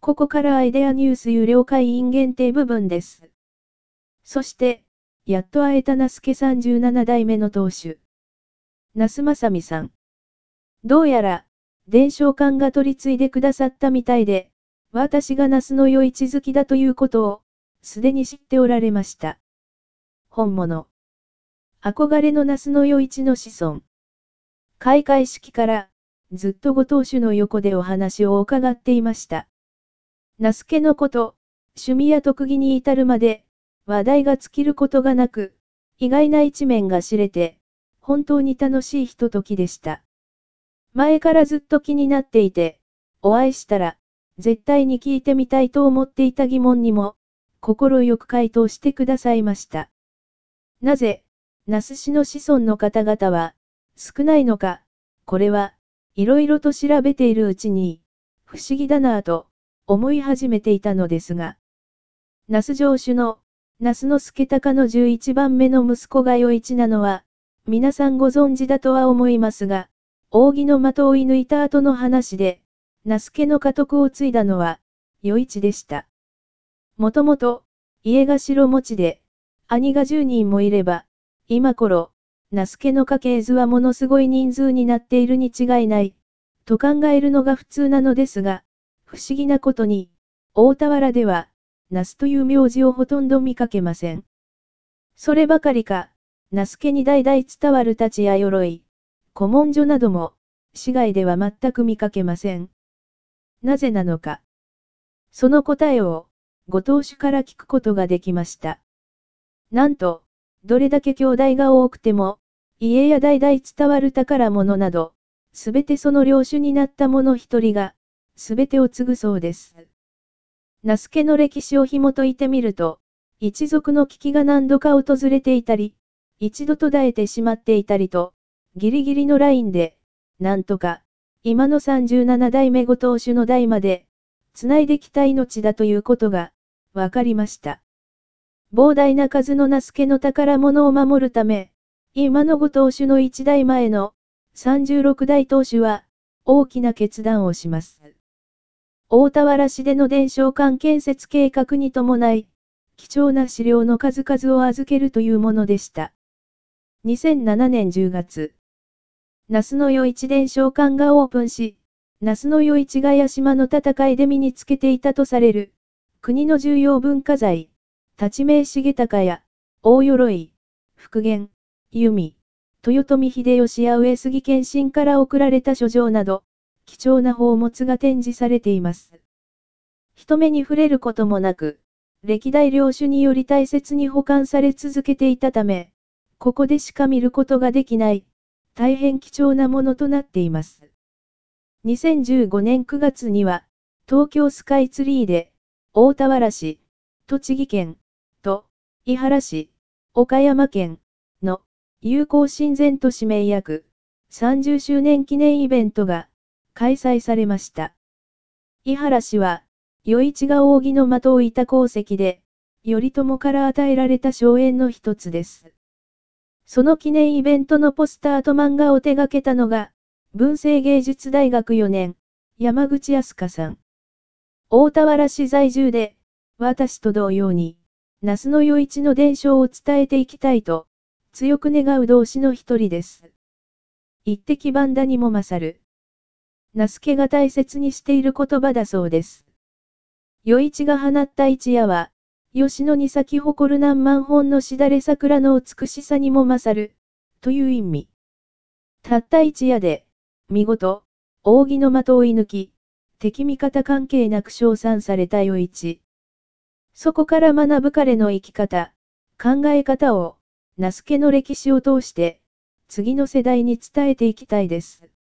ここからアイデアニュース有料会員限定部分です。そして、やっと会えた那須家37代目の当主。那須正美さん。どうやら、伝承館が取り継いでくださったみたいで、私が那須の与一好きだということを、すでに知っておられました。本物。憧れの那須の与一の子孫。開会式から、ずっとご当主の横でお話を伺っていました。那須家のこと、趣味や特技に至るまで、話題が尽きることがなく、意外な一面が知れて、本当に楽しいひとときでした。前からずっと気になっていて、お会いしたら、絶対に聞いてみたいと思っていた疑問にも、心よく回答してくださいました。なぜ、那須市の子孫の方々は、少ないのか、これは、いろいろと調べているうちに、不思議だなぁと、思い始めていたのですが、那須城主の、那須之助隆の11番目の息子が与一なのは、皆さんご存知だとは思いますが、扇の的を射抜いた後の話で、那須家の家督を継いだのは、与一でした。もともと、家が城持ちで、兄が10人もいれば、今頃、那須家の家系図はものすごい人数になっているに違いない、と考えるのが普通なのですが、不思議なことに、大田原では、那須という名字をほとんど見かけません。そればかりか、那須家に代々伝わる太刀や鎧、古文書なども、市外では全く見かけません。なぜなのか。その答えを、ご当主から聞くことができました。なんと、どれだけ兄弟が多くても、家や代々伝わる宝物など、すべてその領主になった者一人が、すべてを継ぐそうです。那須家の歴史を紐解いてみると、一族の危機が何度か訪れていたり、一度途絶えてしまっていたりと、ギリギリのラインで、なんとか、今の37代目ご当主の代まで、繋いできた命だということが、わかりました。膨大な数の那須家の宝物を守るため、今のご当主の1代前の、36代当主は、大きな決断をします。大田原市での伝承館建設計画に伴い、貴重な資料の数々を預けるというものでした。2007年10月、那須の与一伝承館がオープンし、那須の与一が屋島の戦いで身につけていたとされる、国の重要文化財、立命重隆や、大鎧、復元、弓、豊臣秀吉や上杉謙信から贈られた書状など、貴重な宝物が展示されています。人目に触れることもなく、歴代領主により大切に保管され続けていたため、ここでしか見ることができない、大変貴重なものとなっています。2015年9月には、東京スカイツリーで、大田原市、栃木県、と、伊原市、岡山県、の、友好親善都市名約、30周年記念イベントが、開催されました。伊原氏は、与一が扇の的を射た功績で、頼朝から与えられた荘園の一つです。その記念イベントのポスターと漫画を手掛けたのが、文政芸術大学4年、山口康香さん。大田原市在住で、私と同様に、那須の与一の伝承を伝えていきたいと、強く願う同志の一人です。一滴万打にも勝る。那須家が大切にしている言葉だそうです。与一が放った一矢は、吉野に咲き誇る何万本のしだれ桜の美しさにも勝る、という意味。たった一矢で、見事、扇の的を射抜き、敵味方関係なく称賛された与一。そこから学ぶ彼の生き方、考え方を、那須家の歴史を通して、次の世代に伝えていきたいです。